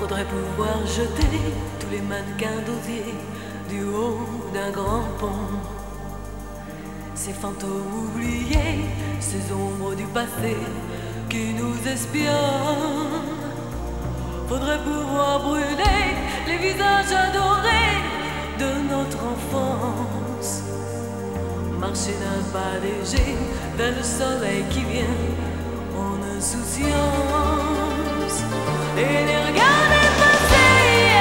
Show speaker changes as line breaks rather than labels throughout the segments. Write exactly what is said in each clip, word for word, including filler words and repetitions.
Faudrait pouvoir jeter tous les mannequins d'osier du haut d'un grand pont. Ces fantômes oubliés, ces ombres du passé qui nous espionnent. Faudrait pouvoir brûler les visages adorés de notre enfance. Marcher d'un pas léger vers le soleil qui vient en insouciance. Et les regarder passer,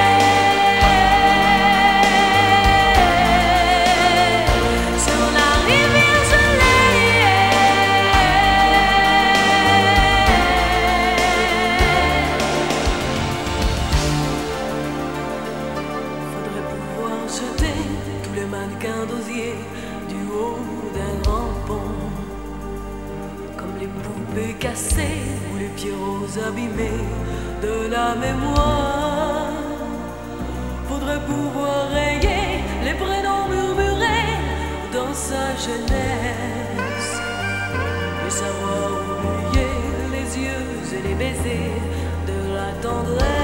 yeah, sur la rivière gelée. Faudrait pouvoir jeter tous les mannequins d'osier du haut d'un grand pont, comme les poupées cassées ou les pierrots abîmés de la mémoire. Faudrait pouvoir rayer les prénoms murmurés dans sa jeunesse et savoir oublier les yeux et les baisers de la tendresse.